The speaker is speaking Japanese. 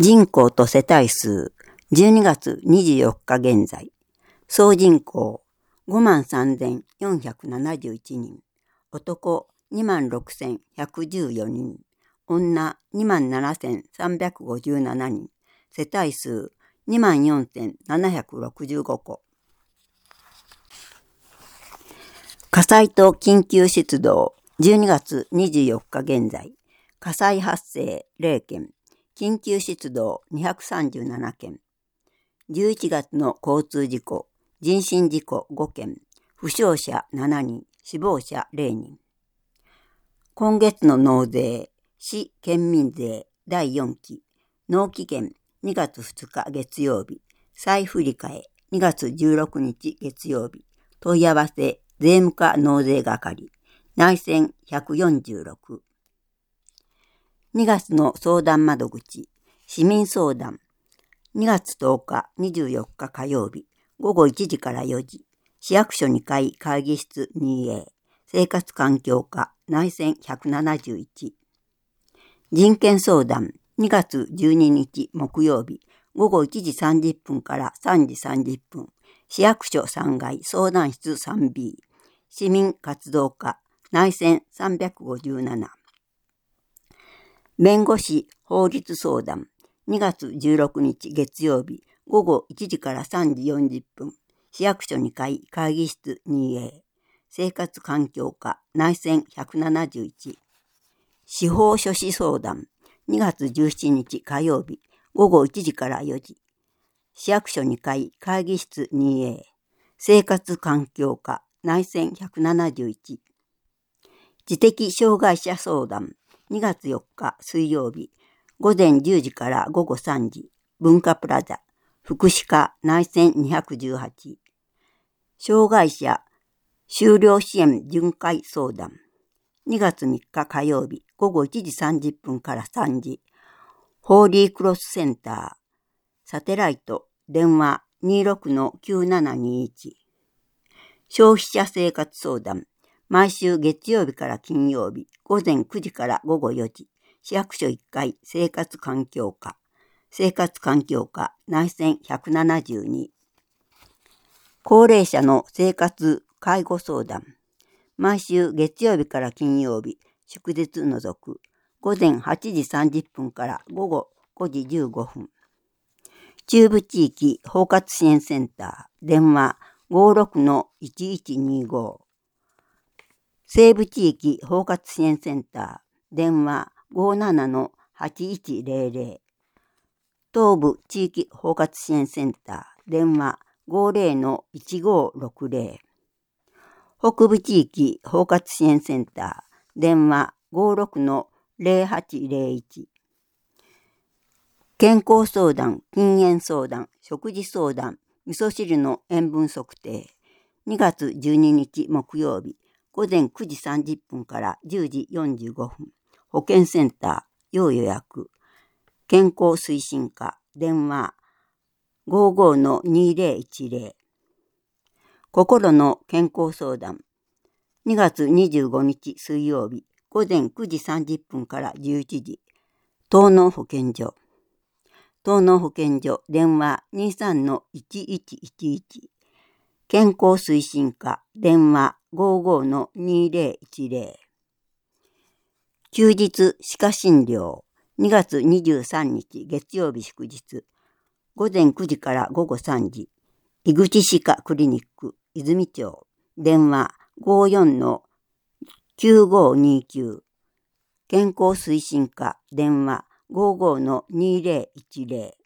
人口と世帯数、12月24日現在、総人口53,471人、男26,114人、女27,357人、世帯数24,765戸。火災と緊急出動、12月24日現在、火災発生0件、緊急出動237件。11月の交通事故、人身事故5件、負傷者7人、死亡者0人。今月の納税、市県民税第4期、納期限2月2日月曜日、再振り替え2月16日月曜日、問い合わせ税務課納税係、内線146。2月の相談窓口、市民相談、2月10日24日火曜日、午後1時から4時、市役所2階会議室 2A、生活環境課、内線171。人権相談、2月12日木曜日、午後1時30分から3時30分、市役所3階相談室 3B、市民活動課、内線357。弁護士法律相談、2月16日月曜日、午後1時から3時40分、市役所2階会議室 2A、生活環境課、内線171。司法書士相談、2月17日火曜日、午後1時から4時、市役所2階会議室 2A、生活環境課、内線171。知的障害者相談、2月4日水曜日、午前10時から午後3時、文化プラザ、福祉課内線218。障害者就労支援巡回相談、2月3日火曜日、午後1時30分から3時、ホーリークロスセンター、サテライト、電話 26-9721。消費者生活相談、毎週月曜日から金曜日、午前9時から午後4時、市役所1階生活環境課、生活環境課内線172。高齢者の生活介護相談、毎週月曜日から金曜日、祝日除く、午前8時30分から午後5時15分。中部地域包括支援センター、電話 56-1125。西部地域包括支援センター、電話 57-8100。東部地域包括支援センター、電話 50-1560。北部地域包括支援センター、電話 56-0801。健康相談、禁煙相談、食事相談、味噌汁の塩分測定。2月12日木曜日、午前9時30分から10時45分。保健センター、要予約。健康推進課、電話 55-2010。心の健康相談。2月25日水曜日、午前9時30分から11時。東農保健所。東農保健所、電話 23-1111。健康推進課、電話 55-2010。休日歯科診療、2月23日月曜日祝日、午前9時から午後3時、井口歯科クリニック、泉町、電話 54-9529。健康推進課、電話 55-2010。